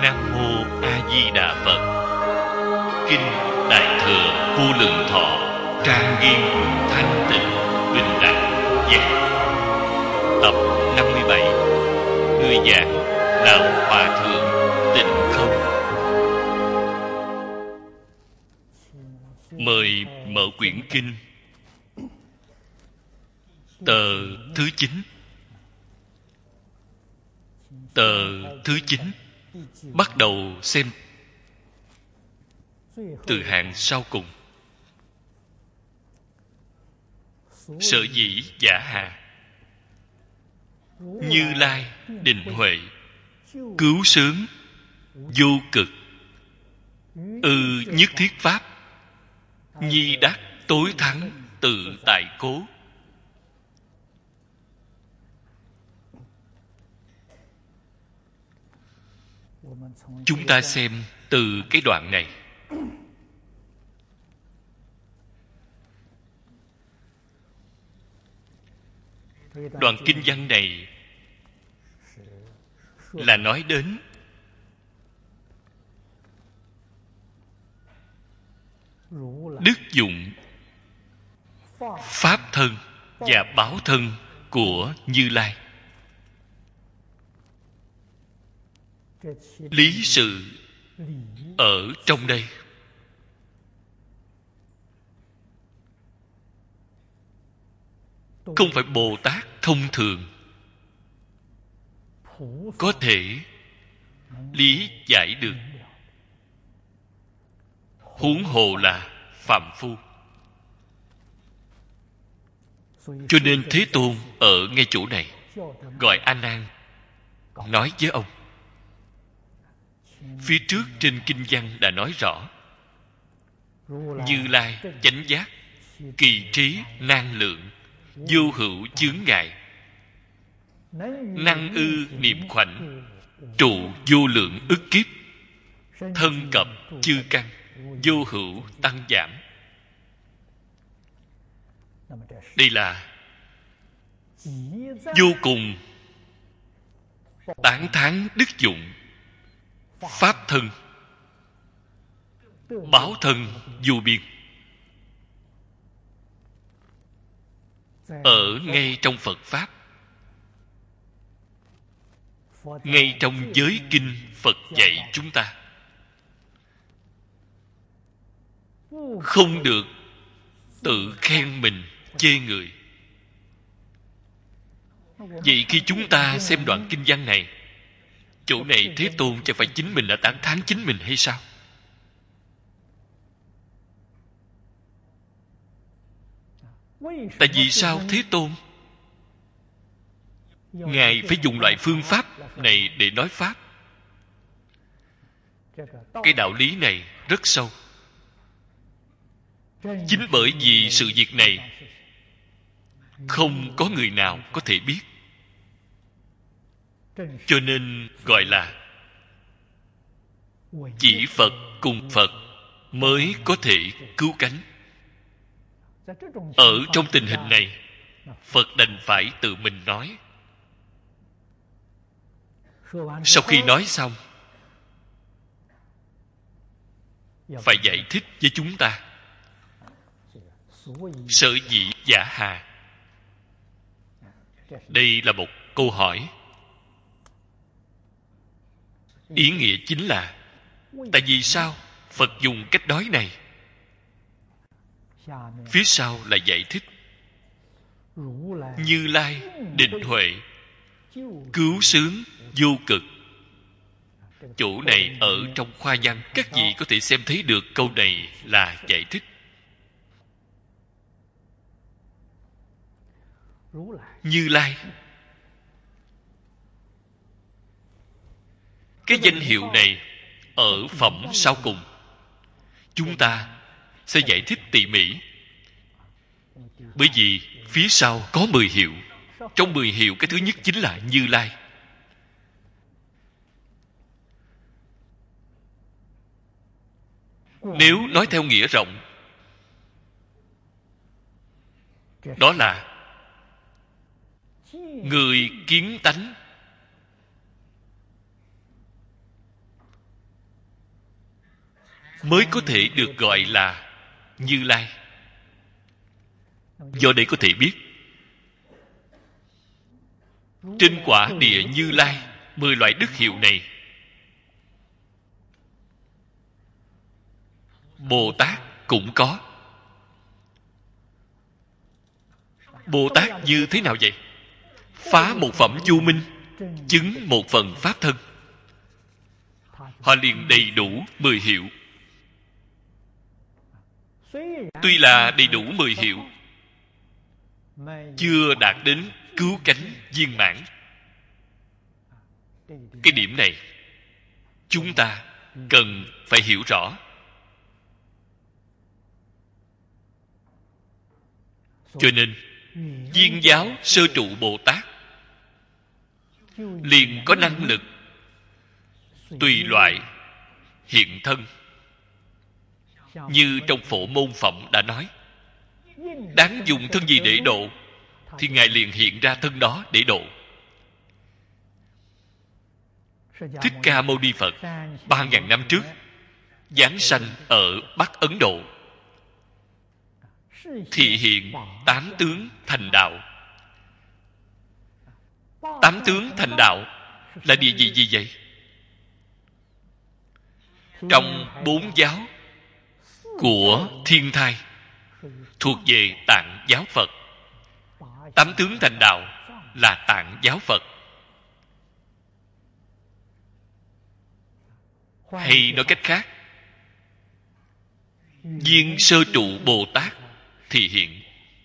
Nam Mô A Di Đà Phật. Kinh Đại Thừa Vô Lượng Thọ, trang nghiêm thanh tịnh bình đẳng giác. Tập 57. Người giảng Đạo Hòa Thượng Tịnh Không. Mời mở quyển kinh tờ thứ 9. Tờ thứ 9 bắt đầu xem từ hàng sau cùng. Sở dĩ giả hà, Như Lai định huệ, cứu xướng vô cực, nhất thiết pháp, nhi đắc tối thắng tự tại cố. Chúng ta xem từ cái đoạn này. Đoạn kinh văn này là nói đến đức dụng pháp thân và báo thân của Như Lai. Lý sự ở trong đây không phải Bồ Tát thông thường có thể lý giải được, huống hồ là phàm phu. Cho nên Thế Tôn ở ngay chỗ này gọi A Nan nói với ông. Phía trước trên kinh văn đã nói rõ, Như Lai chánh giác, kỳ trí nan lượng, vô hữu chướng ngại, năng ư niệm khoảnh, trụ vô lượng ức kiếp, thân cập chư căn, vô hữu tăng giảm. Đây là vô cùng tán thán đức dụng pháp thân, báo thân vô biên. Ở ngay trong Phật Pháp, ngay trong giới kinh Phật dạy chúng ta, không được tự khen mình chê người. Vậy khi chúng ta xem đoạn kinh văn này, chỗ này Thế Tôn chẳng phải chính mình đã tán thán chính mình hay sao? Tại vì sao Thế Tôn Ngài phải dùng loại phương pháp này để nói Pháp? Cái đạo lý này rất sâu. Chính bởi vì sự việc này không có người nào có thể biết, cho nên gọi là chỉ Phật cùng Phật mới có thể cứu cánh. Ở trong tình hình này, Phật đành phải tự mình nói. Sau khi nói xong, phải giải thích với chúng ta sở dĩ giả hà. Đây là một câu hỏi. Ý nghĩa chính là, tại vì sao Phật dùng cách nói này? Phía sau là giải thích. Như Lai định huệ, cứu xướng vô cực. Chỗ này ở trong khoa văn, các vị có thể xem thấy được câu này là giải thích. Như Lai, cái danh hiệu này ở phẩm sau cùng chúng ta sẽ giải thích tỉ mỉ. Bởi vì phía sau có 10 hiệu. Trong 10 hiệu, cái thứ nhất chính là Như Lai. Nếu nói theo nghĩa rộng, đó là người kiến tánh, mới có thể được gọi là Như Lai. Do đây có thể biết, trên quả địa Như Lai 10 loại đức hiệu này, Bồ Tát cũng có. Bồ Tát như thế nào vậy? Phá một phẩm vô minh, chứng một phần pháp thân. Họ liền đầy đủ 10 hiệu. Tuy là đầy đủ 10 hiệu, chưa đạt đến cứu cánh viên mãn. Cái điểm này chúng ta cần phải hiểu rõ. Cho nên Viên Giáo Sơ Trụ Bồ Tát liền có năng lực tùy loại hiện thân. Như trong Phổ Môn Phẩm đã nói, đáng dùng thân gì để độ, thì Ngài liền hiện ra thân đó để độ. Thích Ca Mâu Ni Phật 3.000 năm trước giáng sanh ở Bắc Ấn Độ, thị hiện 8 tướng thành đạo. 8 tướng thành đạo là địa vị gì vậy? Trong 4 giáo của Thiên Thai thuộc về Tạng giáo Phật. 8 tướng thành đạo là Tạng giáo Phật. Hay nói cách khác, Viên Sơ Trụ Bồ Tát thị hiện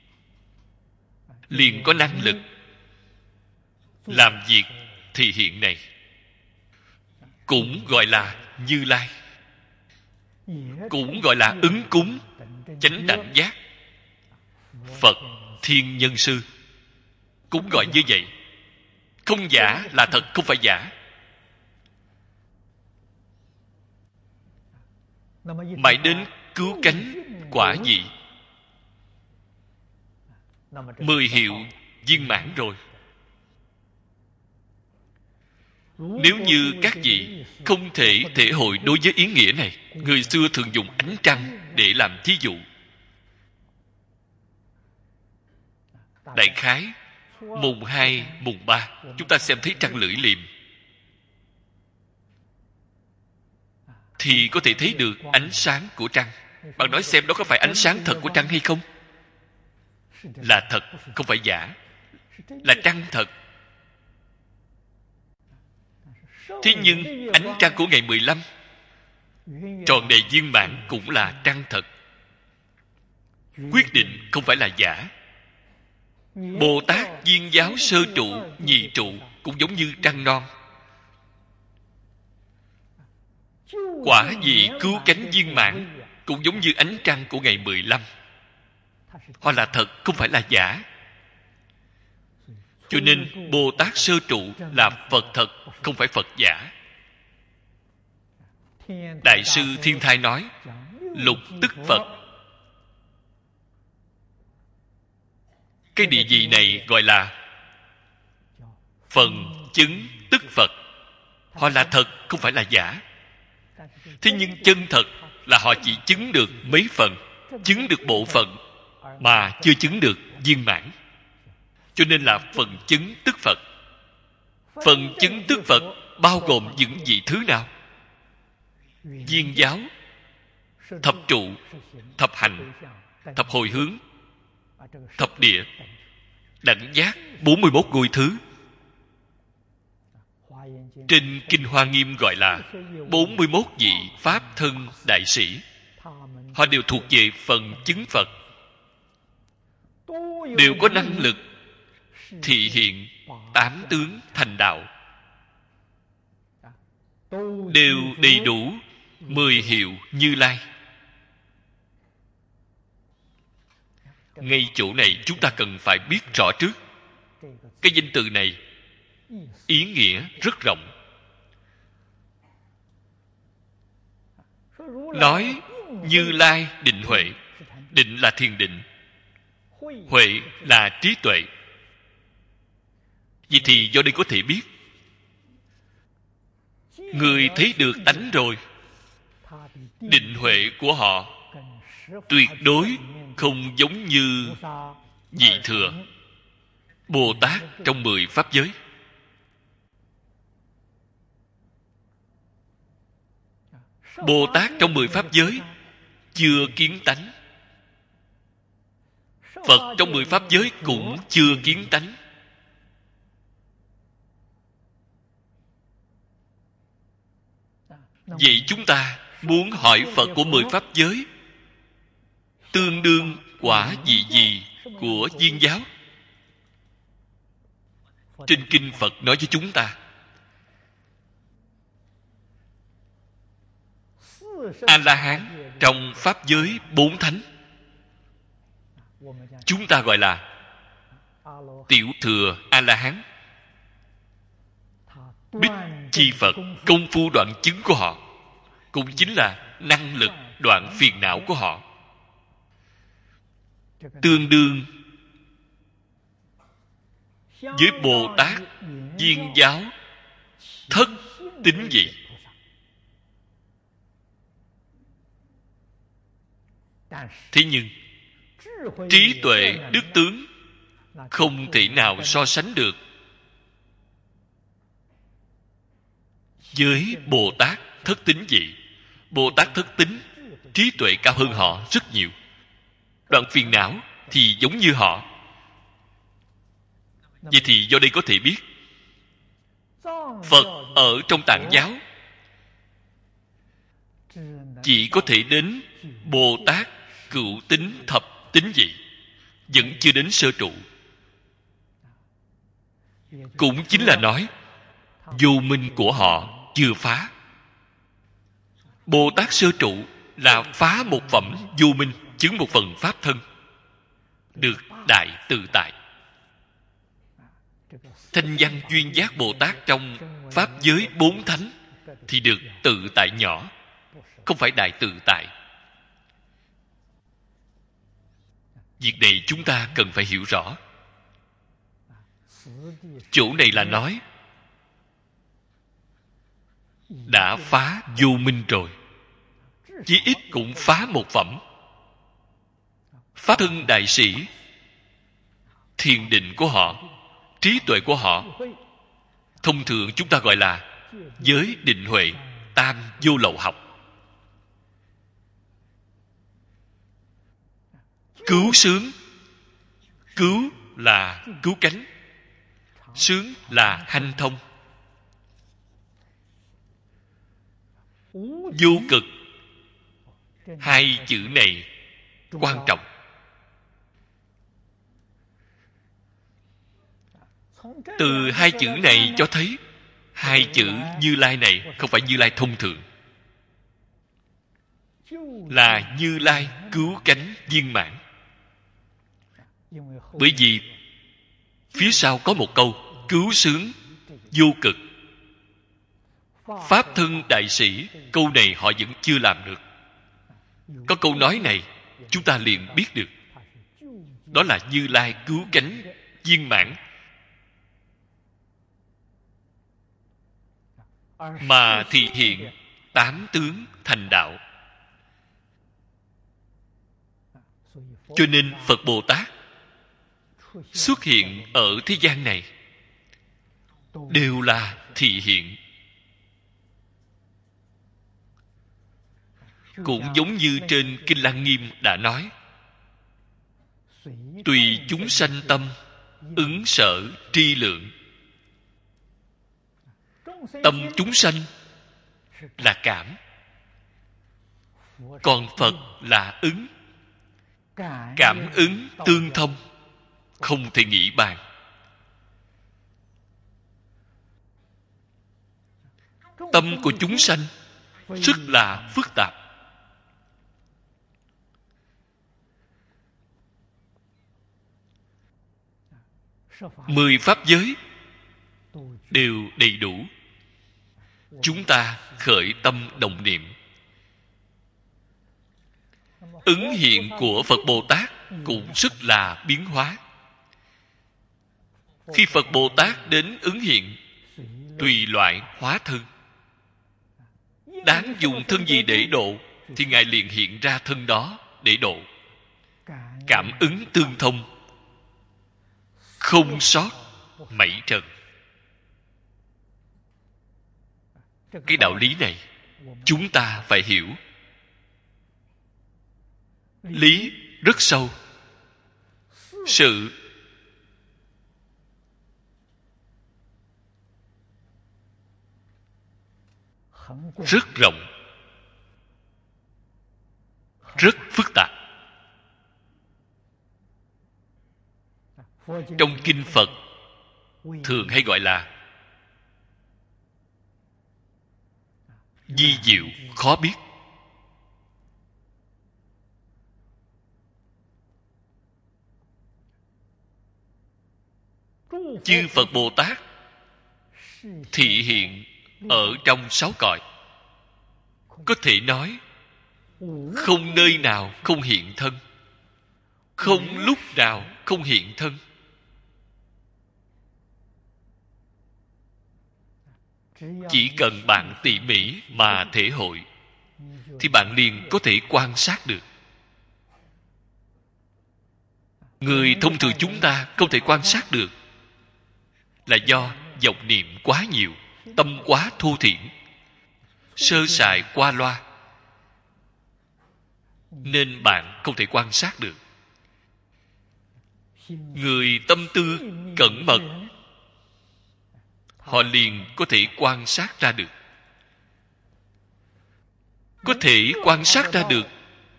liền có năng lực làm việc thị hiện này, cũng gọi là Như Lai, cũng gọi là ứng cúng chánh đẳng giác. Phật Thiên Nhân Sư cũng gọi như vậy. Không giả là thật, không phải giả. Mãi đến cứu cánh quả vị, 10 hiệu viên mãn rồi. Nếu như các vị không thể thể hội đối với ý nghĩa này, người xưa thường dùng ánh trăng để làm thí dụ. Đại khái mùng 2, mùng 3 chúng ta xem thấy trăng lưỡi liềm, thì có thể thấy được ánh sáng của trăng. Bạn nói xem đó có phải ánh sáng thật của trăng hay không? Là thật, không phải giả. Là trăng thật. Thế nhưng ánh trăng của ngày 15 tròn đầy viên mãn cũng là trăng thật. Quyết định không phải là giả. Bồ Tát Viên Giáo Sơ Trụ, Nhị Trụ cũng giống như trăng non. Quả vị cứu cánh viên mãn cũng giống như ánh trăng của ngày 15. Họ là thật, không phải là giả. Cho nên Bồ Tát Sơ Trụ là Phật thật, không phải Phật giả. Đại sư Thiên Thai nói, lục tức Phật. Cái địa vị này gọi là phần chứng tức Phật. Họ là thật, không phải là giả. Thế nhưng chân thật là họ chỉ chứng được mấy phần, chứng được bộ phận, mà chưa chứng được viên mãn. Cho nên là phần chứng tức Phật. Phần chứng tức Phật bao gồm những vị thứ nào? Viên giáo, thập trụ, thập hạnh, thập hồi hướng, thập địa, đẳng giác, 41 ngôi thứ. Trên Kinh Hoa Nghiêm gọi là 41 vị Pháp thân đại sĩ. Họ đều thuộc về phần chứng Phật, đều có năng lực thị hiện 8 tướng thành đạo, đều đầy đủ 10 hiệu Như Lai. Ngay chỗ này chúng ta cần phải biết rõ trước. Cái danh từ này ý nghĩa rất rộng. Nói Như Lai định huệ. Định là thiền định, huệ là trí tuệ. Vậy thì do đây có thể biết, người thấy được tánh rồi, định huệ của họ tuyệt đối không giống như vị thừa Bồ Tát trong 10 pháp giới. Bồ Tát trong 10 pháp giới chưa kiến tánh. Phật trong 10 pháp giới cũng chưa kiến tánh. Vậy chúng ta muốn hỏi Phật của 10 pháp giới tương đương quả vị gì của Viên giáo? Trên kinh Phật nói với chúng ta, A-la-hán trong pháp giới 4 thánh, chúng ta gọi là tiểu thừa A-la-hán. Bích chi Phật, công phu đoạn chứng của họ cũng chính là năng lực đoạn phiền não của họ, tương đương với Bồ Tát Viên giáo thất tín vị. Thế nhưng trí tuệ đức tướng không thể nào so sánh được với Bồ Tát thất tín vị. Bồ Tát thất tín trí tuệ cao hơn họ rất nhiều, đoạn phiền não thì giống như họ. Vậy thì do đây có thể biết Phật ở trong Tạng giáo chỉ có thể đến Bồ Tát cửu tín thập tín vị, vẫn chưa đến sơ trụ. Cũng chính là nói vô minh của họ chưa phá. Bồ Tát sơ trụ là phá một phẩm vô minh, chứng một phần pháp thân, được đại tự tại. Thanh văn duyên giác Bồ Tát trong pháp giới 4 thánh thì được tự tại nhỏ, không phải đại tự tại. Việc này chúng ta cần phải hiểu rõ. Chỗ này là nói đã phá vô minh rồi, chí ít cũng phá một phẩm. Pháp thân đại sĩ, thiền định của họ, trí tuệ của họ, thông thường chúng ta gọi là giới định huệ tam vô lậu học. Cứu sướng, cứu là cứu cánh, sướng là hanh thông. Vô cực, hai chữ này quan trọng. Từ hai chữ này cho thấy hai chữ Như Lai này không phải Như Lai thông thường, là Như Lai cứu cánh viên mãn. Bởi vì phía sau có một câu cứu sướng vô cực. Pháp thân đại sĩ, câu này họ vẫn chưa làm được. Có câu nói này chúng ta liền biết được, đó là Như Lai cứu cánh viên mãn, mà thị hiện 8 tướng thành đạo. Cho nên Phật Bồ Tát xuất hiện ở thế gian này đều là thị hiện. Cũng giống như trên Kinh Lăng Nghiêm đã nói, tùy chúng sanh tâm ứng sở tri lượng. Tâm chúng sanh là cảm, còn Phật là ứng. Cảm ứng tương thông, không thể nghĩ bàn. Tâm của chúng sanh rất là phức tạp. Mười pháp giới đều đầy đủ. Chúng ta khởi tâm động niệm, ứng hiện của Phật Bồ Tát cũng rất là biến hóa. Khi Phật Bồ Tát đến ứng hiện, tùy loại hóa thân. đáng dùng thân gì để độ, thì Ngài liền hiện ra thân đó để độ. Cảm ứng tương thông, không sót mảy trần. Cái đạo lý này chúng ta phải hiểu. Lý rất sâu. Sự rất rộng, rất phức tạp. Trong kinh Phật thường hay gọi là vi diệu khó biết. Chư Phật Bồ Tát thị hiện ở trong 6 cõi, có thể nói không nơi nào không hiện thân, không lúc nào không hiện thân. Chỉ cần bạn tỉ mỉ mà thể hội, thì bạn liền có thể quan sát được. Người thông thường chúng ta không thể quan sát được, là do vọng niệm quá nhiều, tâm quá thô thiển, sơ sài qua loa, nên bạn không thể quan sát được. Người tâm tư cẩn mật, họ liền có thể quan sát ra được. Có thể quan sát ra được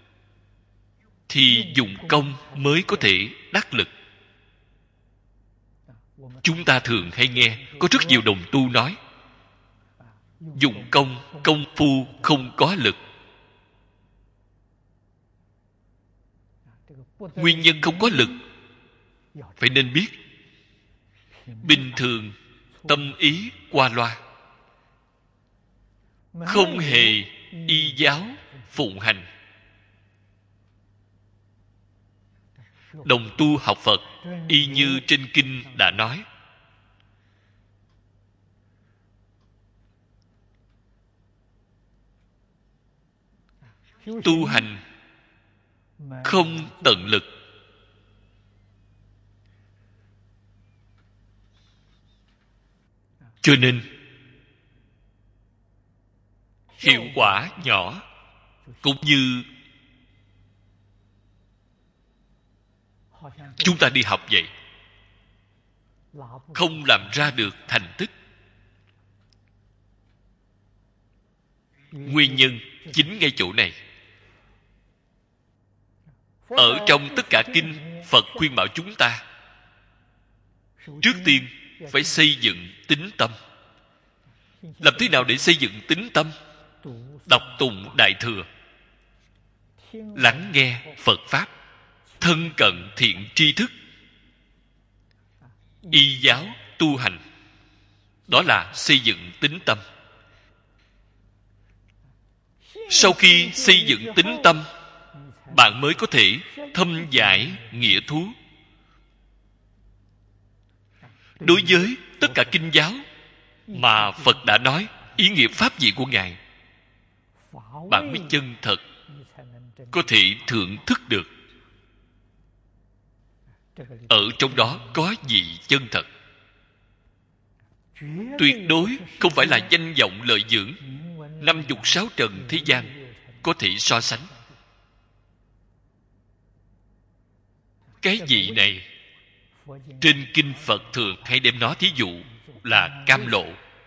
thì dụng công mới có thể đắc lực. Chúng ta thường hay nghe có rất nhiều đồng tu nói dụng công, công phu không có lực. Nguyên nhân không có lực phải nên biết. Bình thường tâm ý qua loa, không hề y giáo phụng hành. Đồng tu học Phật y như trên kinh đã nói, tu hành không tận lực, cho nên hiệu quả nhỏ. Cũng như chúng ta đi học vậy, không làm ra được thành tích. Nguyên nhân chính ngay chỗ này. Ở trong tất cả kinh, Phật khuyên bảo chúng ta trước tiên phải xây dựng tín tâm. Làm thế nào để xây dựng tín tâm? Đọc tụng Đại Thừa, lắng nghe Phật Pháp, thân cận thiện tri thức, y giáo tu hành. Đó là xây dựng tín tâm. Sau khi xây dựng tín tâm, bạn mới có thể thâm giải nghĩa thú. Đối với tất cả kinh giáo mà Phật đã nói ý nghĩa pháp gì của Ngài, bạn mới chân thật có thể thưởng thức được. Ở trong đó có gì chân thật. Tuyệt đối không phải là danh vọng lợi dưỡng, 56 trần thế gian có thể so sánh. Cái vị này trên kinh Phật thường hay đem nó thí dụ là cam lộ.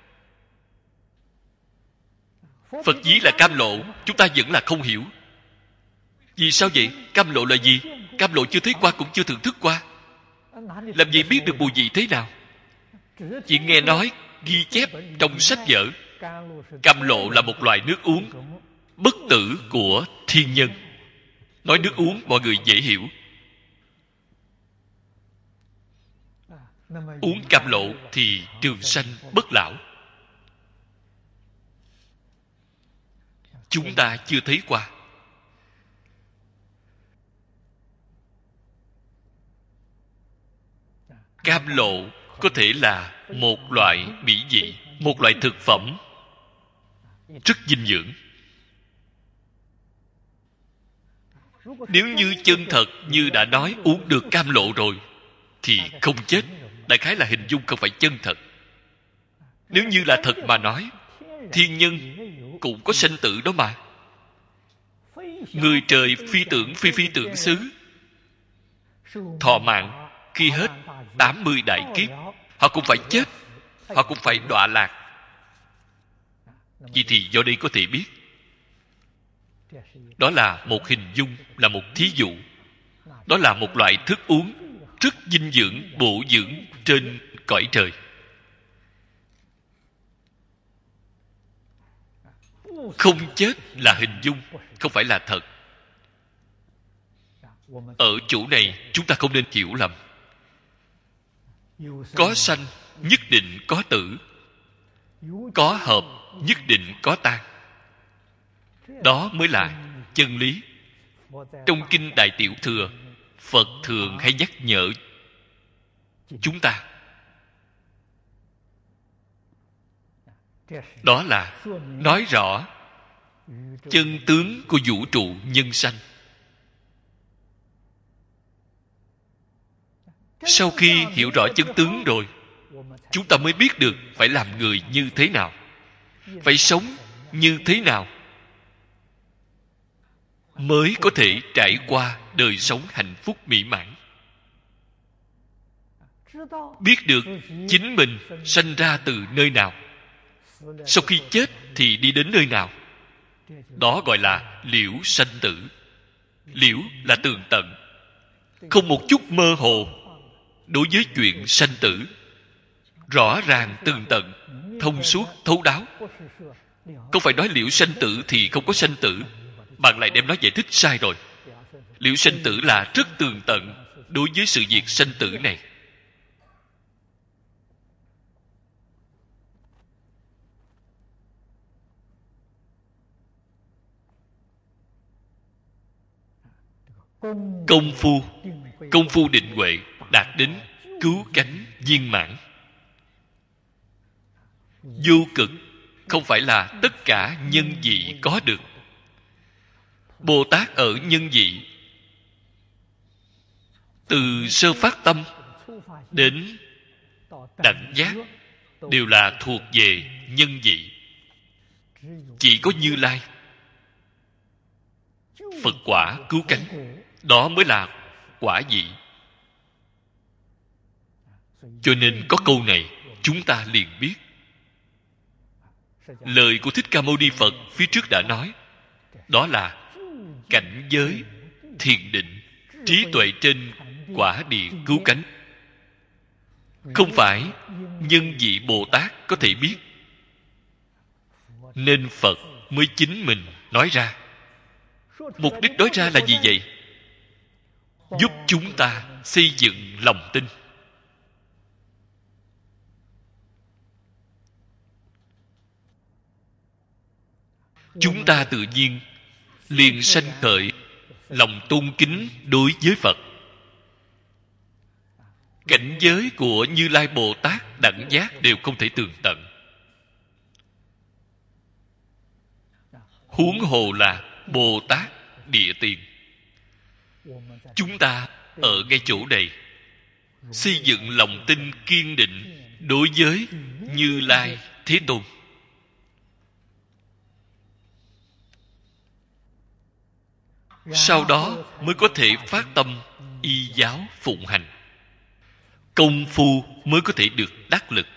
Phật ví là cam lộ, chúng ta vẫn là không hiểu. Vì sao vậy? Cam lộ là gì? Cam lộ chưa thấy qua cũng chưa thưởng thức qua, làm gì biết được mùi vị thế nào? Chỉ nghe nói ghi chép trong sách vở. Cam lộ là một loại nước uống bất tử của thiên nhân. Nói nước uống mọi người dễ hiểu. Uống cam lộ thì trường sanh bất lão. Chúng ta chưa thấy qua. Cam lộ có thể là một loại mỹ vị, một loại thực phẩm, rất dinh dưỡng. Nếu như chân thật như đã nói uống được cam lộ rồi thì không chết. Đại khái là hình dung không phải chân thật. Nếu như là thật mà nói, thiên nhân cũng có sanh tử đó mà. Người trời phi tưởng phi phi tưởng xứ, thọ mạng khi hết 80 đại kiếp, họ cũng phải chết, họ cũng phải đọa lạc. Vậy thì do đây có thể biết, đó là một hình dung, là một thí dụ. Đó là một loại thức uống rất dinh dưỡng, bổ dưỡng trên cõi trời. Không chết là hình dung, không phải là thật. Ở chỗ này chúng ta không nên hiểu lầm. Có sanh nhất định có tử, có hợp nhất định có tan. Đó mới là chân lý. Trong kinh Đại Tiểu Thừa, Phật thường hay nhắc nhở chúng ta. Đó là nói rõ chân tướng của vũ trụ nhân sanh. Sau khi hiểu rõ chân tướng rồi, chúng ta mới biết được phải làm người như thế nào, phải sống như thế nào mới có thể trải qua đời sống hạnh phúc mỹ mãn. Biết được chính mình sanh ra từ nơi nào, sau khi chết thì đi đến nơi nào. Đó gọi là liễu sanh tử. Liễu là tường tận, không một chút mơ hồ. Đối với chuyện sanh tử, rõ ràng tường tận, thông suốt, thấu đáo. Không phải nói liễu sanh tử thì không có sanh tử. Bạn lại đem nó giải thích sai rồi. Liễu sanh tử là rất tường tận đối với sự việc sanh tử này. Công phu định huệ đạt đến cứu cánh viên mãn. Vô cực không phải là tất cả nhân vị có được. Bồ Tát ở nhân vị, từ sơ phát tâm đến đẳng giác, đều là thuộc về nhân vị. Chỉ có Như Lai, Phật quả cứu cánh, đó mới là quả vị. Cho nên có câu này chúng ta liền biết. Lời của Thích Ca Mâu Ni Phật phía trước đã nói, đó là cảnh giới thiền định, trí tuệ trên quả địa cứu cánh. Không phải nhân vị Bồ Tát có thể biết, nên Phật mới chính mình nói ra. Mục đích nói ra là gì vậy? Giúp chúng ta xây dựng lòng tin. Chúng ta tự nhiên liền sanh khởi lòng tôn kính đối với Phật. Cảnh giới của Như Lai Bồ Tát đẳng giác đều không thể tường tận, huống hồ là Bồ Tát địa tiền. Chúng ta ở ngay chỗ này xây dựng lòng tin kiên định đối với Như Lai Thế Tôn. Sau đó mới có thể phát tâm y giáo phụng hành. Công phu mới có thể được đắc lực.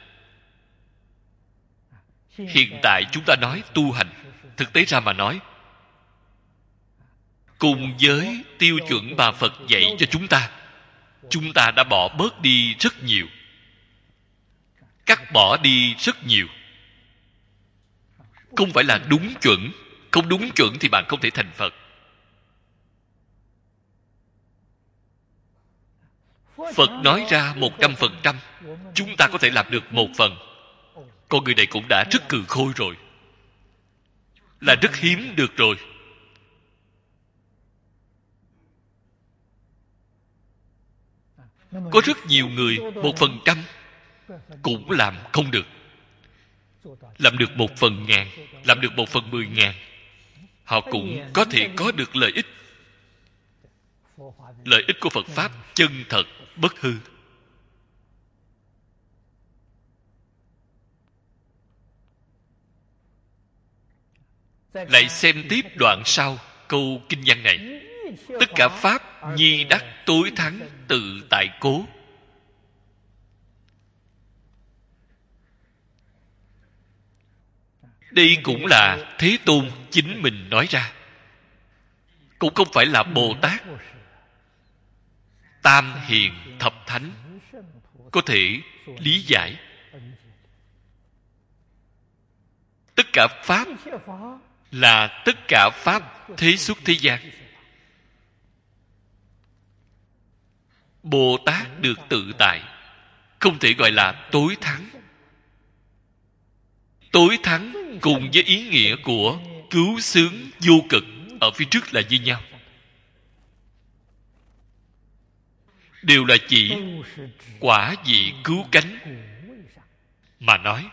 Hiện tại chúng ta nói tu hành, thực tế ra mà nói, cùng với tiêu chuẩn mà Phật dạy cho chúng ta đã bỏ bớt đi rất nhiều, cắt bỏ đi rất nhiều. Không phải là đúng chuẩn. Không đúng chuẩn thì bạn không thể thành Phật. Phật nói ra 100%, chúng ta có thể làm được 1 phần. Con người này cũng đã rất cừ khôi rồi, là rất hiếm được rồi. Có rất nhiều người 1% cũng làm không được. làm được 1/1000, làm được 1/10.000, họ cũng có thể có được lợi ích. Lợi ích của Phật Pháp chân thật, bất hư. Lại xem tiếp đoạn sau câu kinh văn này: tất cả Pháp nhi đắc tối thắng tự tại cố. Đây cũng là Thế Tôn chính mình nói ra, cũng không phải là Bồ Tát Tam Hiền Thập Thánh có thể lý giải. Tất cả Pháp là tất cả Pháp thế xuất thế gian. Bồ Tát được tự tại, không thể gọi là tối thắng. Tối thắng cùng với ý nghĩa của cứu xướng vô cực ở phía trước là như nhau, đều là chỉ quả vị cứu cánh mà nói.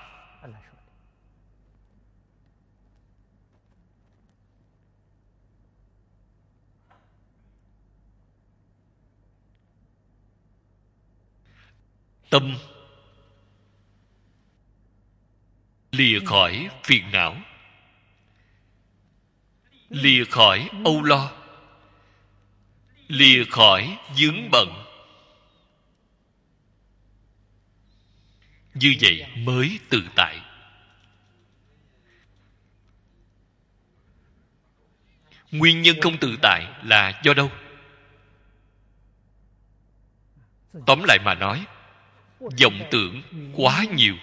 Tâm lìa khỏi phiền não, lìa khỏi âu lo, lìa khỏi vướng bận, như vậy mới tự tại. Nguyên nhân không tự tại là do đâu? Tóm lại mà nói, vọng tưởng quá nhiều.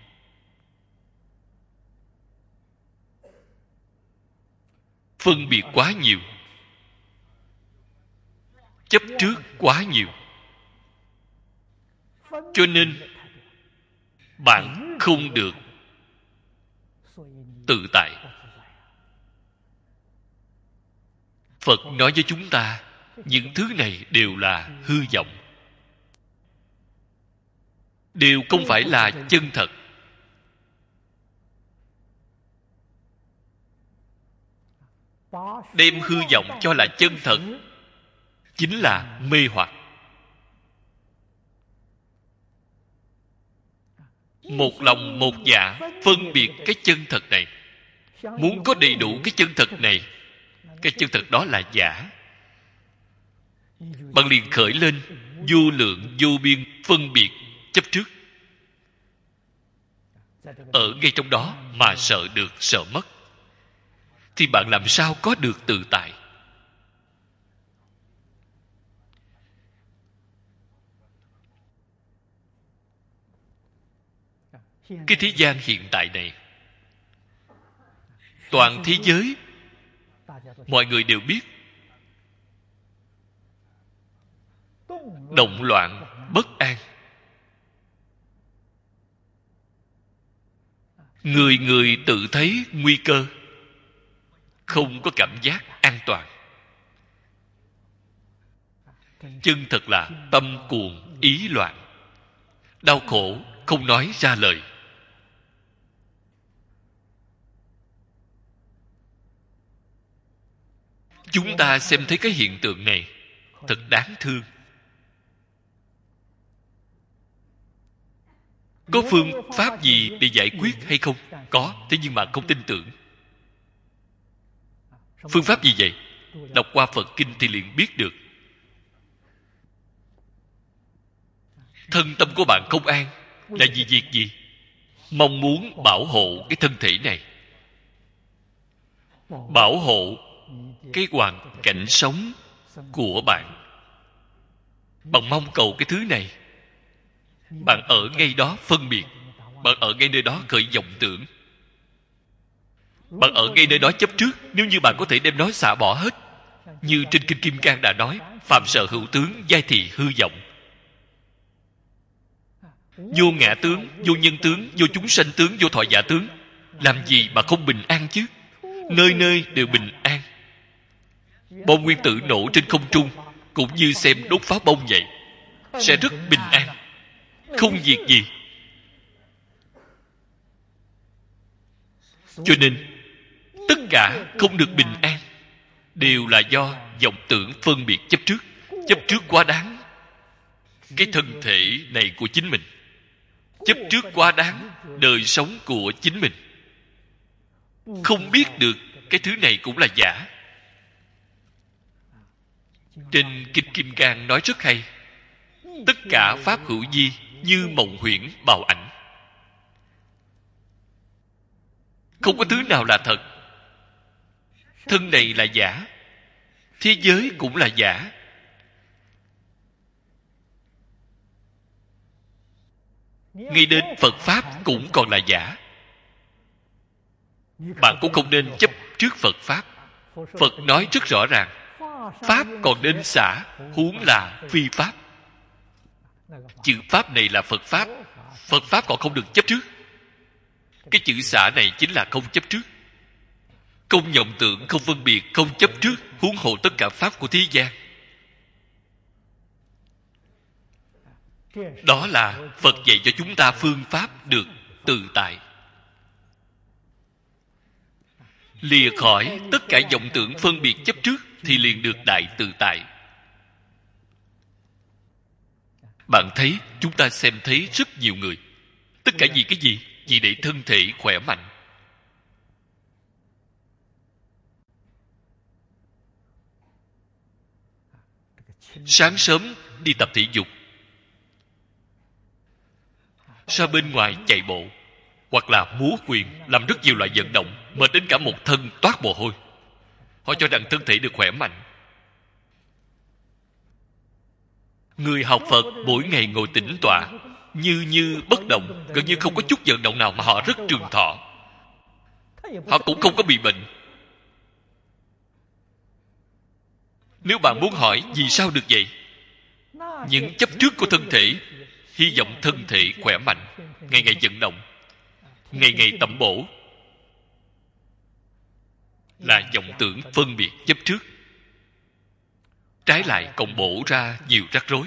Phân biệt quá nhiều. Chấp trước quá nhiều. Cho nên bạn không được tự tại. Phật nói với chúng ta, những thứ này đều là hư vọng, đều không phải là chân thật. Đem hư vọng cho là chân thật chính là mê hoặc. Một lòng một dạ phân biệt cái chân thật này. Muốn có đầy đủ cái chân thật này, cái chân thật đó là giả, bạn liền khởi lên vô lượng vô biên phân biệt chấp trước. Ở ngay trong đó mà sợ được sợ mất, thì bạn làm sao có được tự tại? Cái thế gian hiện tại này, toàn thế giới mọi người đều biết động loạn bất an. Người người tự thấy nguy cơ, không có cảm giác an toàn. Chân thật là tâm cuồng ý loạn, đau khổ không nói ra lời. Chúng ta xem thấy cái hiện tượng này thật đáng thương. Có phương pháp gì để giải quyết hay không? Có, thế nhưng mà không tin tưởng. Phương pháp gì vậy? Đọc qua Phật Kinh thì liền biết được. Thân tâm của bạn không an là vì việc gì? Mong muốn bảo hộ cái thân thể này, bảo hộ cái hoàn cảnh sống của bạn. Bạn mong cầu cái thứ này, bạn ở ngay đó phân biệt, bạn ở ngay nơi đó khởi vọng tưởng, bạn ở ngay nơi đó chấp trước. Nếu như bạn có thể đem nó xả bỏ hết, như trên Kinh Kim Cang đã nói, phàm sở hữu tướng, giai thị hư vọng. Vô ngã tướng, vô nhân tướng, vô chúng sanh tướng, vô thọ giả tướng. Làm gì mà không bình an chứ? Nơi nơi đều bình an. Bom nguyên tử nổ trên không trung cũng như xem đốt pháo bông vậy, sẽ rất bình an, không việc gì. Cho nên tất cả không được bình an đều là do vọng tưởng phân biệt chấp trước. Chấp trước quá đáng cái thân thể này của chính mình, chấp trước quá đáng đời sống của chính mình, không biết được cái thứ này cũng là giả. Trên Kinh Kim Cang nói rất hay: tất cả pháp hữu vi như mộng huyễn bào ảnh. Không có thứ nào là thật. Thân này là giả, thế giới cũng là giả. Ngay đến Phật Pháp cũng còn là giả. Bạn cũng không nên chấp trước Phật Pháp. Phật nói rất rõ ràng: Pháp còn nên xả, huống là phi Pháp. Chữ Pháp này là Phật Pháp. Phật Pháp còn không được chấp trước. Cái chữ xả này chính là không chấp trước. Không vọng tưởng, không phân biệt, không chấp trước, huống hồ tất cả Pháp của thế gian. Đó là Phật dạy cho chúng ta phương pháp được tự tại, lìa khỏi tất cả vọng tưởng phân biệt chấp trước, thì liền được đại tự tại. Bạn thấy, chúng ta xem thấy rất nhiều người, tất cả vì cái gì? Vì để thân thể khỏe mạnh. Sáng sớm đi tập thể dục, ra bên ngoài chạy bộ, hoặc là múa quyền, làm rất nhiều loại vận động, mệt đến cả một thân toát mồ hôi. Họ cho rằng thân thể được khỏe mạnh. Người học Phật mỗi ngày ngồi tĩnh tọa, như bất động, gần như không có chút vận động nào, mà họ rất trường thọ. Họ cũng không có bị bệnh. Nếu bạn muốn hỏi vì sao được vậy, những chấp trước của thân thể, hy vọng thân thể khỏe mạnh, ngày ngày vận động, ngày ngày tẩm bổ, là vọng tưởng phân biệt chấp trước. Trái lại còn bổ ra nhiều rắc rối.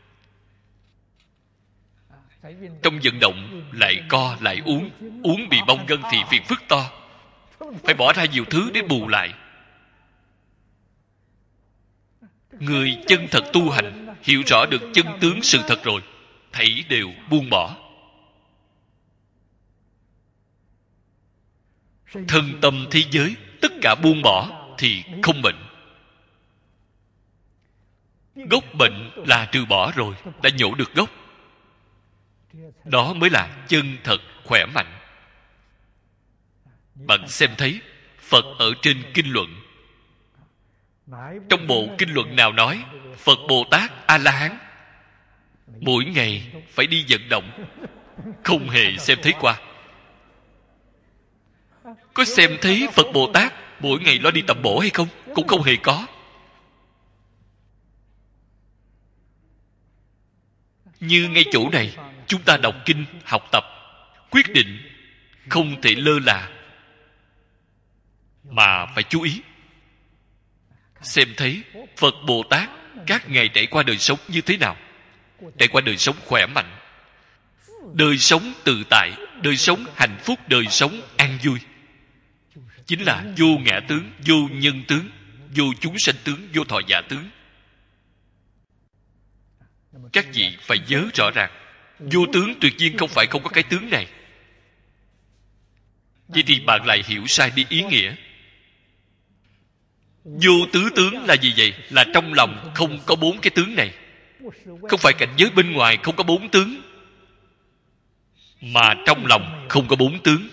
Trong vận động lại co lại uống, uống bị bong gân thì phiền phức to, phải bỏ ra nhiều thứ để bù lại. Người chân thật tu hành, hiểu rõ được chân tướng sự thật rồi, thảy đều buông bỏ. Thân tâm thế giới tất cả buông bỏ thì không bệnh. Gốc bệnh là trừ bỏ rồi, đã nhổ được gốc. Đó mới là chân thật khỏe mạnh. Bạn xem thấy Phật ở trên kinh luận, trong bộ kinh luận nào nói Phật Bồ Tát A La Hán mỗi ngày phải đi vận động? Không hề xem thấy qua. Có xem thấy Phật Bồ Tát mỗi ngày lo đi tầm bổ hay không? Cũng không hề có. Như ngay chỗ này, chúng ta đọc kinh, học tập, quyết định không thể lơ là, mà phải chú ý. Xem thấy Phật Bồ Tát các ngày trải qua đời sống như thế nào. Trải qua đời sống khỏe mạnh, đời sống tự tại, đời sống hạnh phúc, đời sống an vui. Chính là vô ngã tướng, vô nhân tướng, vô chúng sanh tướng, vô thọ giả tướng. Các vị phải nhớ rõ ràng, vô tướng tuyệt nhiên không phải không có cái tướng này. Vậy thì bạn lại hiểu sai đi ý nghĩa. Vô tứ tướng là gì vậy? Là trong lòng không có bốn cái tướng này. Không phải cảnh giới bên ngoài không có bốn tướng, mà trong lòng không có bốn tướng.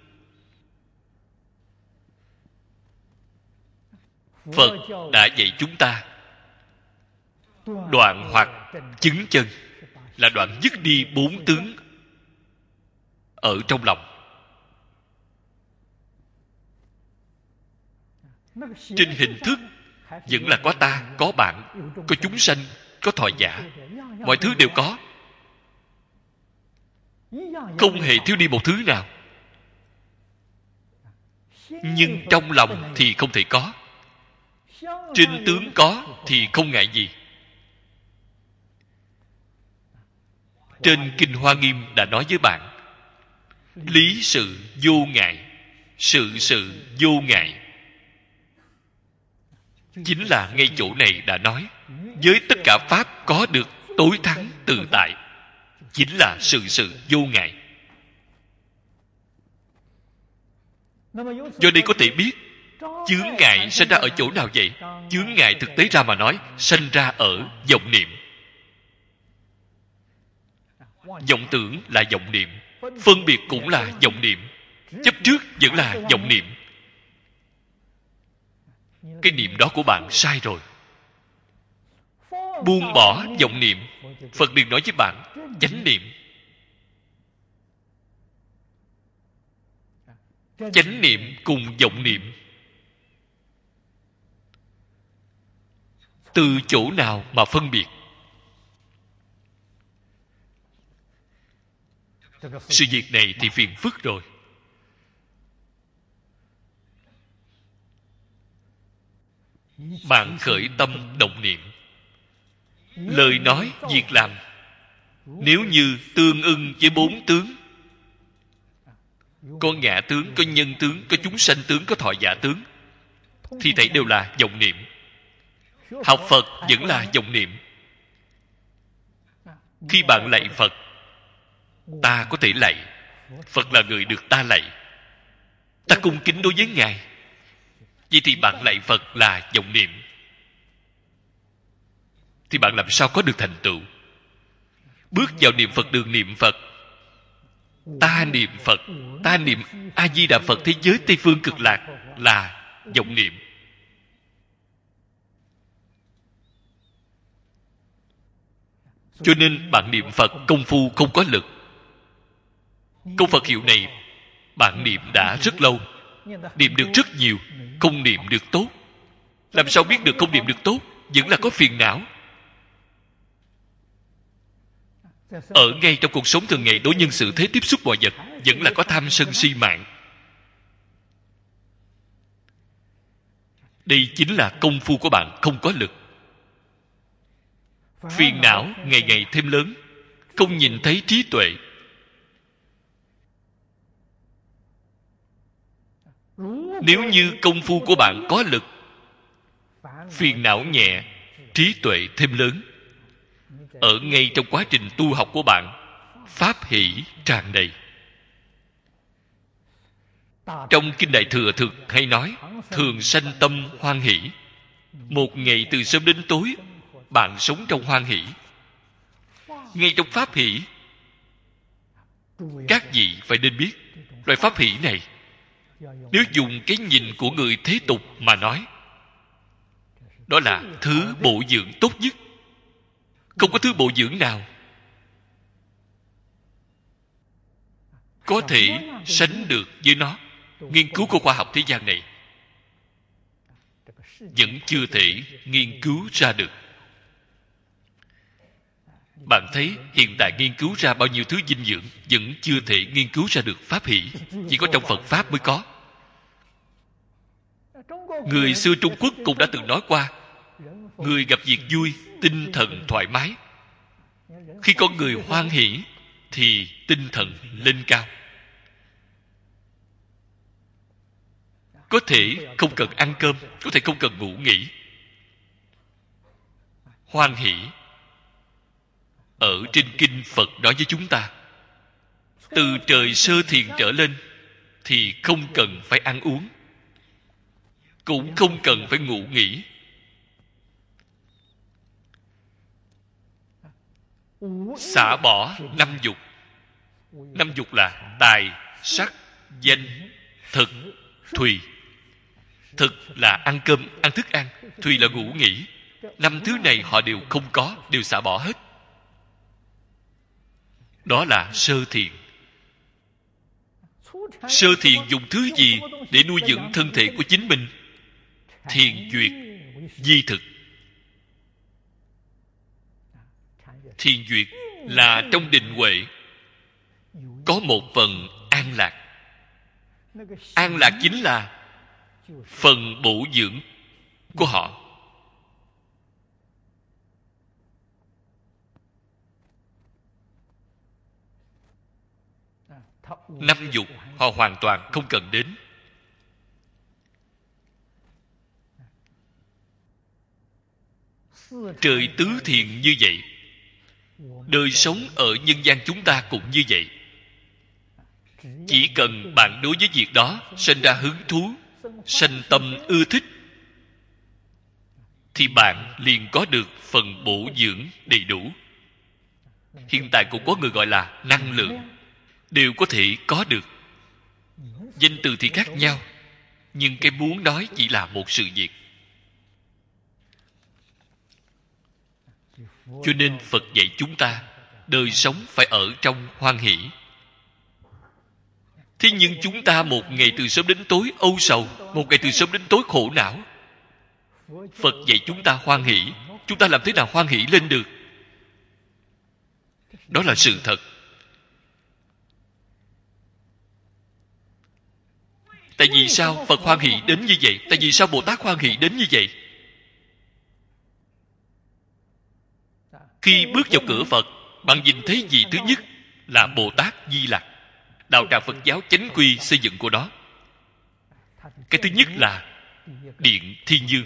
Phật đã dạy chúng ta đoạn hoặc chứng chân, là đoạn dứt đi bốn tướng ở trong lòng. Trên hình thức vẫn là có ta, có bạn, có chúng sanh, có thọ giả, mọi thứ đều có, không hề thiếu đi một thứ nào. Nhưng trong lòng thì không thể có. Trên tướng có thì không ngại gì. Trên Kinh Hoa Nghiêm đã nói với bạn, lý sự vô ngại, sự sự vô ngại. Chính là ngay chỗ này đã nói, với tất cả pháp có được tối thắng tự tại, chính là sự sự vô ngại. Do đây có thể biết chướng ngại sinh ra ở chỗ nào vậy? Chướng ngại thực tế ra mà nói, sinh ra ở vọng niệm. Vọng tưởng là vọng niệm, phân biệt cũng là vọng niệm, chấp trước vẫn là vọng niệm. Cái niệm đó của bạn sai rồi. Buông bỏ vọng niệm, Phật liền nói với bạn chánh niệm. Chánh niệm cùng vọng niệm từ chỗ nào mà phân biệt? Sự việc này thì phiền phức rồi. Bạn khởi tâm động niệm, lời nói, việc làm, nếu như tương ưng với bốn tướng, có ngã tướng, có nhân tướng, có chúng sanh tướng, có thọ giả tướng, thì thảy đều là vọng niệm. Học Phật vẫn là vọng niệm. Khi bạn lạy Phật, ta có thể lạy, Phật là người được ta lạy, ta cung kính đối với Ngài. Vậy thì bạn lạy Phật là vọng niệm, thì bạn làm sao có được thành tựu? Bước vào niệm Phật đường niệm Phật, ta niệm Phật, ta niệm A Di Đà Phật thế giới Tây Phương Cực Lạc là vọng niệm. Cho nên bạn niệm Phật công phu không có lực. Câu Phật hiệu này bạn niệm đã rất lâu, niệm được rất nhiều, không niệm được tốt. Làm sao biết được không niệm được tốt? Vẫn là có phiền não. Ở ngay trong cuộc sống thường ngày, đối nhân xử thế, tiếp xúc mọi vật, vẫn là có tham sân si mạng. Đây chính là công phu của bạn không có lực. Phiền não ngày ngày thêm lớn, không nhìn thấy trí tuệ. Nếu như công phu của bạn có lực, phiền não nhẹ, trí tuệ thêm lớn, ở ngay trong quá trình tu học của bạn, pháp hỷ tràn đầy. Trong Kinh Đại Thừa thực hay nói, thường sanh tâm hoan hỷ. Một ngày từ sớm đến tối, bạn sống trong hoan hỷ. Ngay trong pháp hỷ, các vị phải nên biết, loại pháp hỷ này, nếu dùng cái nhìn của người thế tục mà nói, đó là thứ bổ dưỡng tốt nhất. Không có thứ bổ dưỡng nào có thể sánh được với nó. Nghiên cứu của khoa học thế gian này vẫn chưa thể nghiên cứu ra được. Bạn thấy hiện tại nghiên cứu ra bao nhiêu thứ dinh dưỡng, vẫn chưa thể nghiên cứu ra được pháp hỷ. Chỉ có trong Phật Pháp mới có. Người xưa Trung Quốc cũng đã từng nói qua, người gặp việc vui, tinh thần thoải mái. Khi con người hoan hỷ thì tinh thần lên cao. Có thể không cần ăn cơm, có thể không cần ngủ nghỉ. Hoan hỷ ở trên kinh Phật nói với chúng ta, từ trời sơ thiền trở lên thì không cần phải ăn uống, cũng không cần phải ngủ nghỉ. Xả bỏ năm dục. Năm dục là tài, sắc, danh, thực, thùy. Thực là ăn cơm, ăn thức ăn. Thùy là ngủ nghỉ. Năm thứ này họ đều không có, đều xả bỏ hết. Đó là sơ thiền. Sơ thiền dùng thứ gì để nuôi dưỡng thân thể của chính mình? Thiền duyệt, di thực. Thiền duyệt là trong định huệ có một phần an lạc. An lạc chính là phần bổ dưỡng của họ. Năm dục họ hoàn toàn không cần đến. Trời tứ thiện như vậy, đời sống ở nhân gian chúng ta cũng như vậy. Chỉ cần bạn đối với việc đó sinh ra hứng thú, sanh tâm ưa thích, thì bạn liền có được phần bổ dưỡng đầy đủ. Hiện tại cũng có người gọi là năng lượng, đều có thể có được. Danh từ thì khác nhau, nhưng cái muốn nói chỉ là một sự việc. Cho nên Phật dạy chúng ta đời sống phải ở trong hoan hỷ. Thế nhưng chúng ta một ngày từ sớm đến tối âu sầu, một ngày từ sớm đến tối khổ não. Phật dạy chúng ta hoan hỷ, chúng ta làm thế nào hoan hỷ lên được? Đó là sự thật. Tại vì sao Phật hoan hỷ đến như vậy? Tại vì sao Bồ Tát hoan hỷ đến như vậy? Khi bước vào cửa Phật, bạn nhìn thấy gì thứ nhất? Là Bồ Tát Di Lặc, đạo tràng Phật giáo chánh quy xây dựng của đó. Cái thứ nhất là Điện Thiên Dương.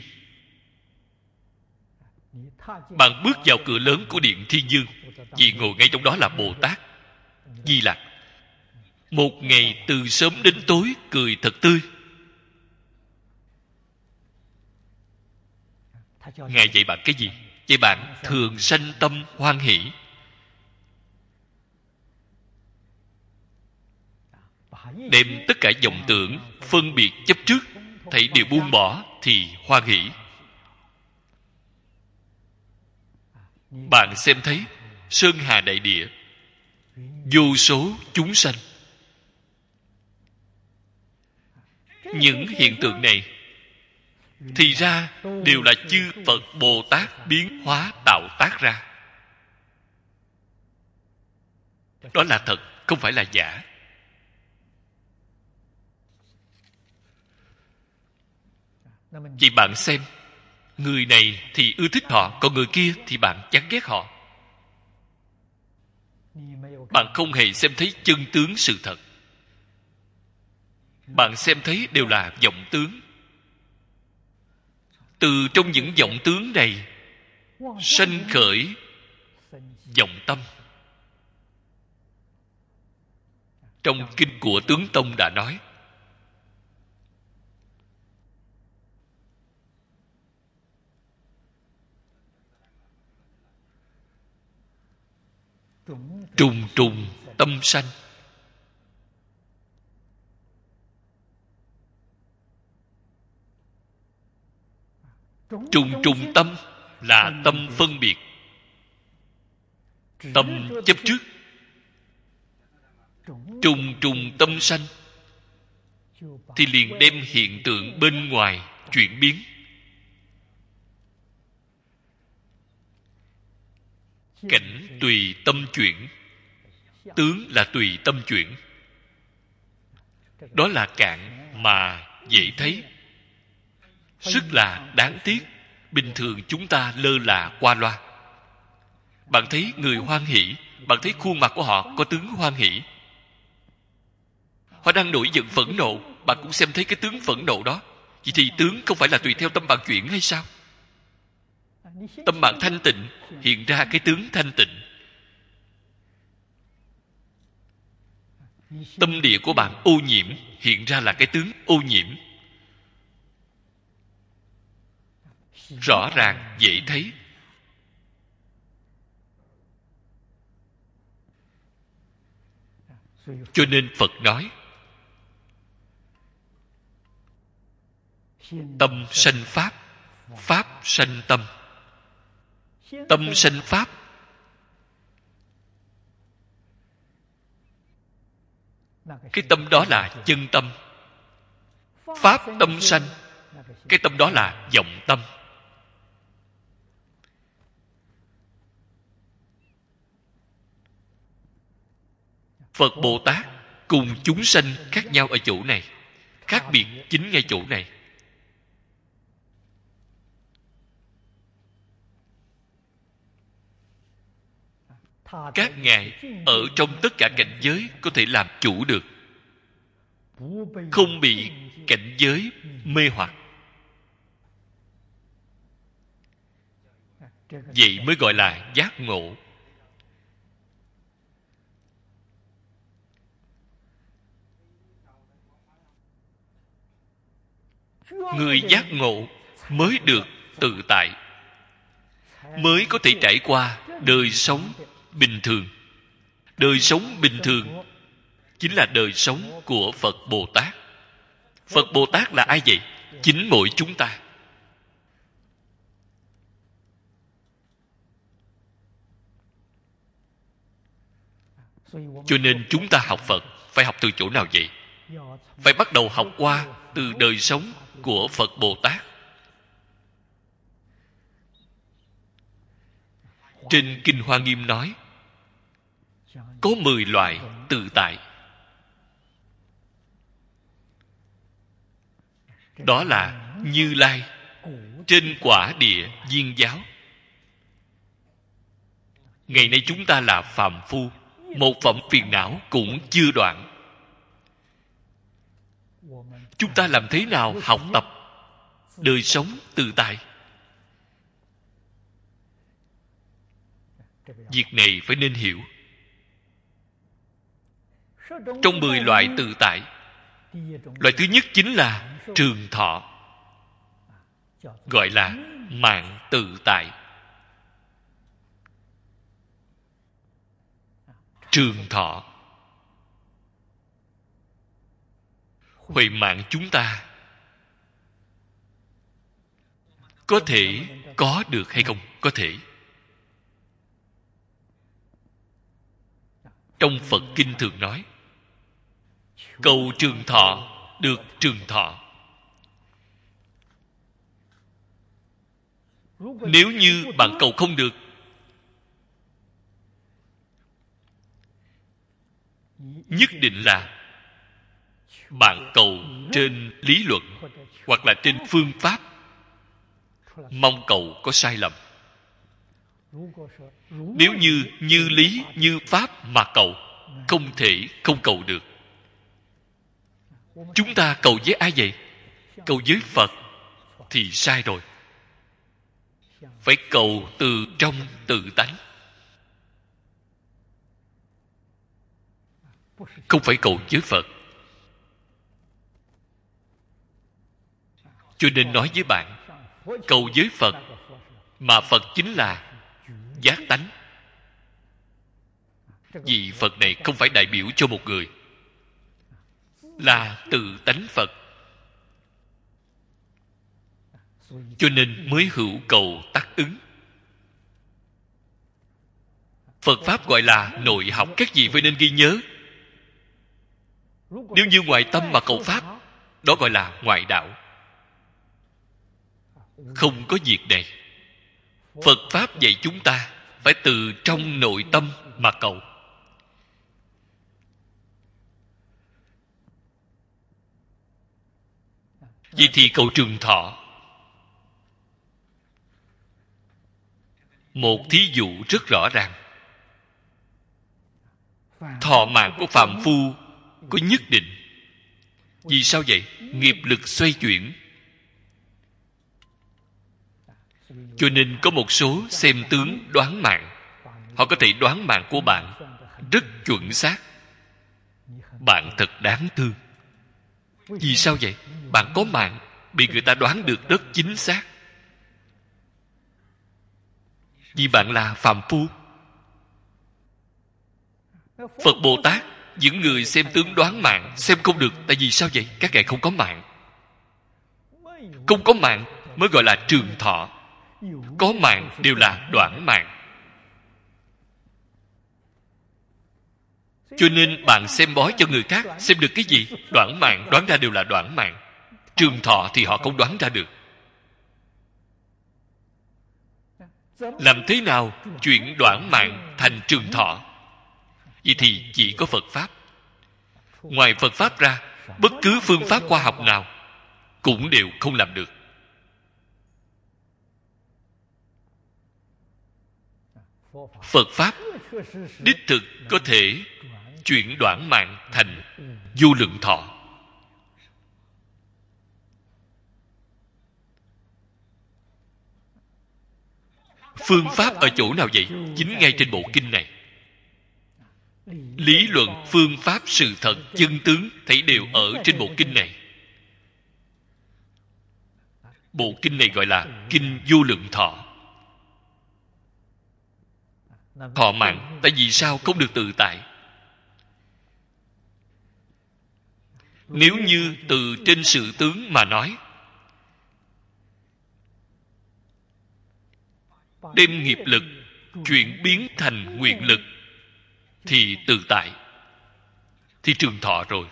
Bạn bước vào cửa lớn của Điện Thiên Dương, vì ngồi ngay trong đó là Bồ Tát Di Lặc. Một ngày từ sớm đến tối cười thật tươi. Ngài dạy bạn cái gì? Dạy bạn thường sanh tâm hoan hỷ. Đem tất cả vọng tưởng, phân biệt chấp trước thảy đều buông bỏ thì hoan hỷ. Bạn xem thấy sơn hà đại địa, vô số chúng sanh. Những hiện tượng này thì ra đều là chư Phật Bồ Tát biến hóa tạo tác ra. Đó là thật, không phải là giả. Vì bạn xem, người này thì ưa thích họ, còn người kia thì bạn chán ghét họ. Bạn không hề xem thấy chân tướng sự thật. Bạn xem thấy đều là vọng tướng. Từ trong những vọng tướng này sanh khởi vọng tâm. Trong kinh của Tướng Tông đã nói, trùng trùng tâm sanh. Trùng trùng tâm là tâm phân biệt, tâm chấp trước. Trùng trùng tâm sanh thì liền đem hiện tượng bên ngoài chuyển biến. Cảnh tùy tâm chuyển, tướng là tùy tâm chuyển. Đó là cạn mà dễ thấy, rất là đáng tiếc. Bình thường chúng ta lơ là qua loa. Bạn thấy người hoan hỷ, bạn thấy khuôn mặt của họ có tướng hoan hỷ. Họ đang nổi giận phẫn nộ, bạn cũng xem thấy cái tướng phẫn nộ đó. Vậy thì tướng không phải là tùy theo tâm bạn chuyển hay sao? Tâm bạn thanh tịnh, hiện ra cái tướng thanh tịnh. Tâm địa của bạn ô nhiễm, hiện ra là cái tướng ô nhiễm. Rõ ràng, dễ thấy. Cho nên Phật nói, tâm sanh pháp, pháp sanh tâm. Tâm sanh pháp. Cái tâm đó là chân tâm. Pháp tâm sanh, cái tâm đó là vọng tâm. Phật Bồ Tát cùng chúng sanh khác nhau ở chỗ này. Khác biệt chính ngay chỗ này. Các ngài ở trong tất cả cảnh giới có thể làm chủ được, không bị cảnh giới mê hoặc. Vậy mới gọi là giác ngộ. Người giác ngộ mới được tự tại, mới có thể trải qua đời sống bình thường. Đời sống bình thường chính là đời sống của Phật Bồ Tát. Phật Bồ Tát là ai vậy? Chính mỗi chúng ta. Cho nên chúng ta học Phật phải học từ chỗ nào vậy? Phải bắt đầu học qua từ đời sống của Phật Bồ Tát. Trên Kinh Hoa Nghiêm nói có 10 loại tự tại. Đó là Như Lai trên quả địa viên giáo. Ngày nay chúng ta là phàm phu, một phẩm phiền não cũng chưa đoạn. Chúng ta làm thế nào học tập đời sống tự tại? Việc này phải nên hiểu. Trong 10 loại tự tại, loại thứ nhất chính là trường thọ, gọi là mạng tự tại. Trường thọ, huệ mạng chúng ta có thể có được hay không? Có thể. Trong Phật Kinh thường nói cầu trường thọ được trường thọ. Nếu như bạn cầu không được, nhất định là bạn cầu trên lý luận hoặc là trên phương pháp, mong cầu có sai lầm. Nếu như lý như pháp mà cầu, không thể không cầu được. Chúng ta cầu với ai vậy? Cầu với Phật thì sai rồi. Phải cầu từ trong tự tánh, không phải cầu với Phật. Cho nên nói với bạn, cầu với Phật, mà Phật chính là giác tánh. Vì Phật này không phải đại biểu cho một người, là tự tánh Phật. Cho nên mới hữu cầu tác ứng. Phật Pháp gọi là nội học. Các vị phải nên ghi nhớ. Nếu như ngoại tâm mà cầu Pháp, đó gọi là ngoại đạo. Không có việc này. Phật Pháp dạy chúng ta phải từ trong nội tâm mà cầu. Vậy thì cầu trường thọ. Một thí dụ rất rõ ràng. Thọ mạng của phàm phu có nhất định. Vì sao vậy? Nghiệp lực xoay chuyển. Cho nên có một số xem tướng đoán mạng. Họ có thể đoán mạng của bạn rất chuẩn xác. Bạn thật đáng thương. Vì sao vậy? Bạn có mạng, bị người ta đoán được rất chính xác. Vì bạn là phàm phu. Phật Bồ Tát, những người xem tướng đoán mạng xem không được. Tại vì sao vậy? Các ngài không có mạng. Không có mạng mới gọi là trường thọ. Có mạng đều là đoạn mạng. Cho nên bạn xem bói cho người khác, xem được cái gì? Đoạn mạng, đoán ra đều là đoạn mạng. Trường thọ thì họ không đoán ra được. Làm thế nào chuyển đoạn mạng thành trường thọ? Vậy thì chỉ có Phật Pháp. Ngoài Phật Pháp ra, bất cứ phương pháp khoa học nào cũng đều không làm được. Phật Pháp đích thực có thể chuyển đoạn mạng thành vô lượng thọ. Phương pháp ở chỗ nào vậy? Chính ngay trên bộ kinh này. Lý luận, phương pháp, sự thật, chân tướng thấy đều ở trên bộ kinh này. Bộ kinh này gọi là Kinh Vô Lượng Thọ. Thọ mạng, tại vì sao không được tự tại? Nếu như từ trên sự tướng mà nói, đem nghiệp lực chuyển biến thành nguyện lực thì tự tại, thì trường thọ rồi.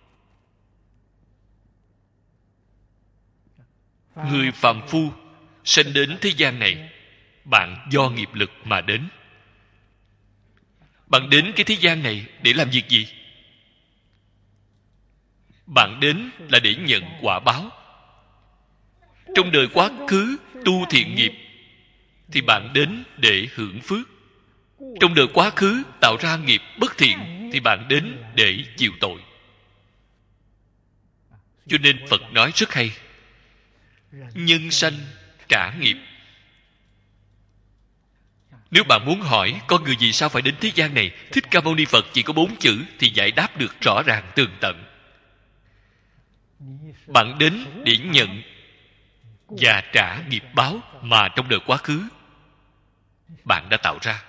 Người phàm phu sinh đến thế gian này, bạn do nghiệp lực mà đến. Bạn đến cái thế gian này để làm việc gì? Bạn đến là để nhận quả báo. Trong đời quá khứ tu thiện nghiệp thì bạn đến để hưởng phước. Trong đời quá khứ tạo ra nghiệp bất thiện thì bạn đến để chịu tội. Cho nên Phật nói rất hay: nhân sanh trả nghiệp. Nếu bạn muốn hỏi con người vì sao phải đến thế gian này, Thích Ca Mâu Ni Phật chỉ có 4 chữ thì giải đáp được rõ ràng tường tận. Bạn đến để nhận và trả nghiệp báo mà trong đời quá khứ bạn đã tạo ra.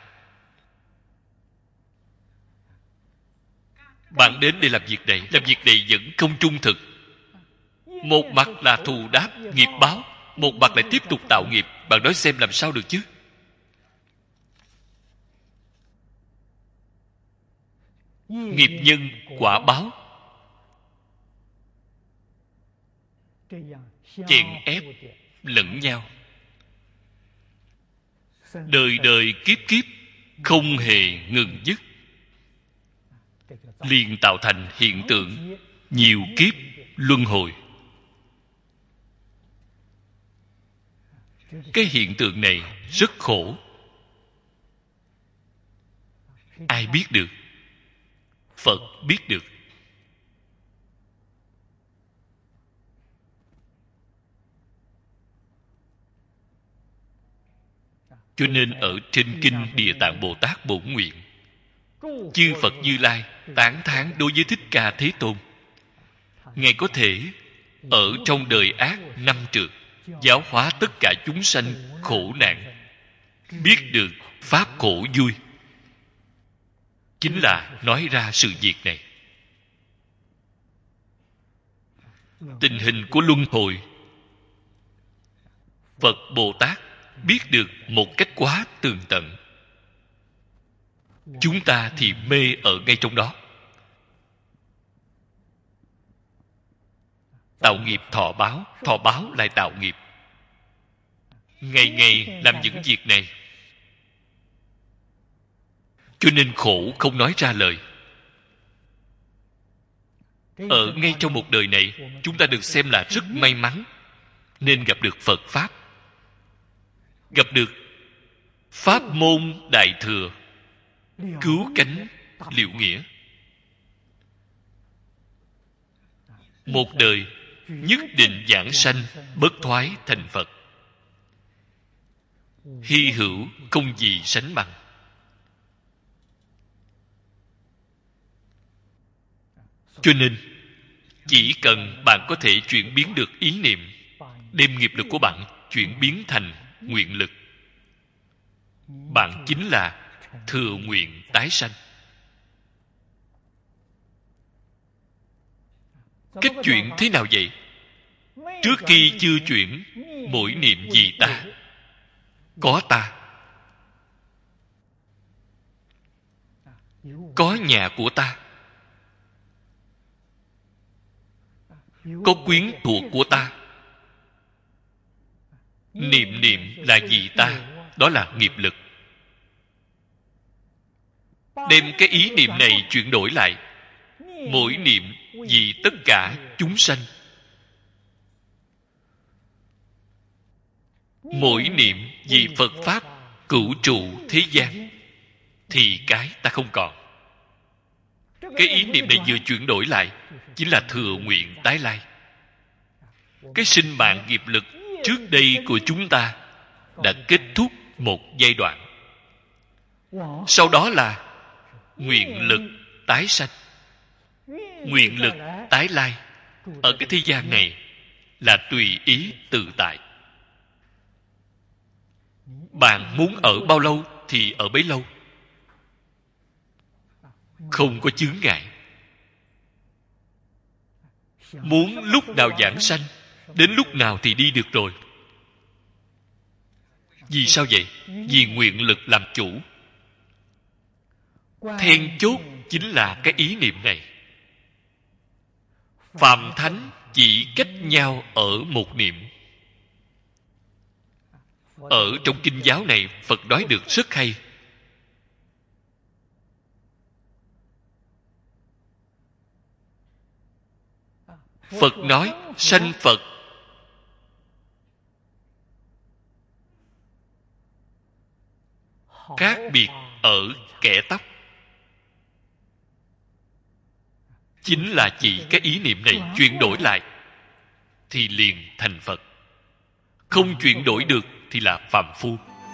Bạn đến để làm việc này. Làm việc này vẫn không trung thực. Một mặt là thù đáp nghiệp báo, một mặt lại tiếp tục tạo nghiệp. Bạn nói xem làm sao được chứ? Nghiệp nhân quả báo chèn ép lẫn nhau, đời đời kiếp kiếp không hề ngừng dứt, liền tạo thành hiện tượng nhiều kiếp luân hồi. Cái hiện tượng này rất khổ. Ai biết được? Phật biết được. Cho nên ở trên kinh Địa Tạng Bồ Tát Bổn Nguyện, chư Phật Như Lai tán thán đối với Thích Ca Thế Tôn. Ngài có thể ở trong đời ác 5 trược giáo hóa tất cả chúng sanh khổ nạn, biết được pháp khổ vui, chính là nói ra sự việc này. Tình hình của luân hồi, Phật Bồ Tát biết được một cách quá tường tận. Chúng ta thì mê ở ngay trong đó. Tạo nghiệp thọ báo lại tạo nghiệp. Ngày ngày làm những việc này, cho nên khổ không nói ra lời. Ở ngay trong một đời này, chúng ta được xem là rất may mắn, nên gặp được Phật Pháp, gặp được Pháp môn Đại Thừa, cứu cánh Liệu Nghĩa. Một đời nhất định giảng sanh bất thoái thành Phật. Hy hữu không gì sánh bằng. Cho nên chỉ cần bạn có thể chuyển biến được ý niệm, đem nghiệp lực của bạn chuyển biến thành nguyện lực, bạn chính là thừa nguyện tái sanh. Cách chuyển thế nào vậy? Trước khi chưa chuyển, mỗi niệm vì ta, có ta, có nhà của ta, có quyến thuộc của ta. Niệm niệm là vì ta, đó là nghiệp lực. Đem cái ý niệm này chuyển đổi lại, mỗi niệm vì tất cả chúng sanh, mỗi niệm vì Phật Pháp cửu trụ thế gian, thì cái ta không còn. Cái ý niệm này vừa chuyển đổi lại, chính là thừa nguyện tái lai. Cái sinh mạng nghiệp lực trước đây của chúng ta đã kết thúc một giai đoạn. Sau đó là nguyện lực tái sanh, nguyện lực tái lai. Ở cái thế gian này là tùy ý tự tại. Bạn muốn ở bao lâu thì ở bấy lâu, không có chướng ngại. Muốn lúc nào giảng sanh, đến lúc nào thì đi được rồi. Vì sao vậy? Vì nguyện lực làm chủ. Then chốt chính là cái ý niệm này. Phàm thánh chỉ cách nhau ở một niệm. Ở trong kinh giáo này, Phật nói được rất hay. Phật nói sanh Phật khác biệt ở kẻ tóc. Chính là chỉ cái ý niệm này chuyển đổi lại thì liền thành Phật. Không chuyển đổi được thì là phàm phu.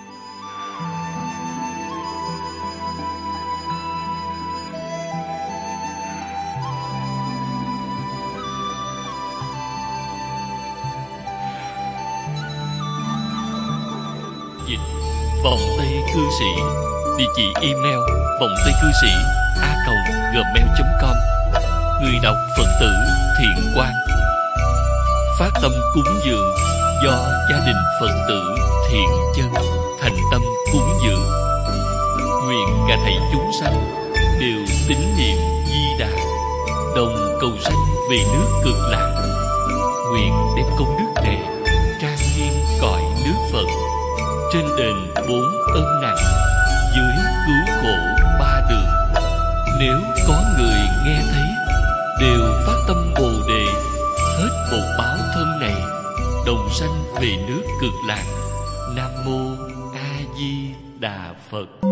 Dịch Vọng Tây Cư Sĩ. Địa chỉ email vongtaycư sĩ@gmail.com. Người đọc Phật tử Thiện Quang. Phát tâm cúng dường do gia đình Phật tử Thiện Chân thành tâm cúng dường. Nguyện cả thảy chúng sanh đều tín niệm Di Đà, đồng cầu sanh về nước Cực Lạc. Nguyện đem công đức này trang nghiêm cõi nước Phật, trên đền 4 ân nặng, dưới cứu khổ 3 đường. Nếu có người nghe thấy, đều phát tâm Bồ Đề, hết bột báo thân này, đồng sanh về nước Cực Lạc. Nam mô A Di Đà Phật.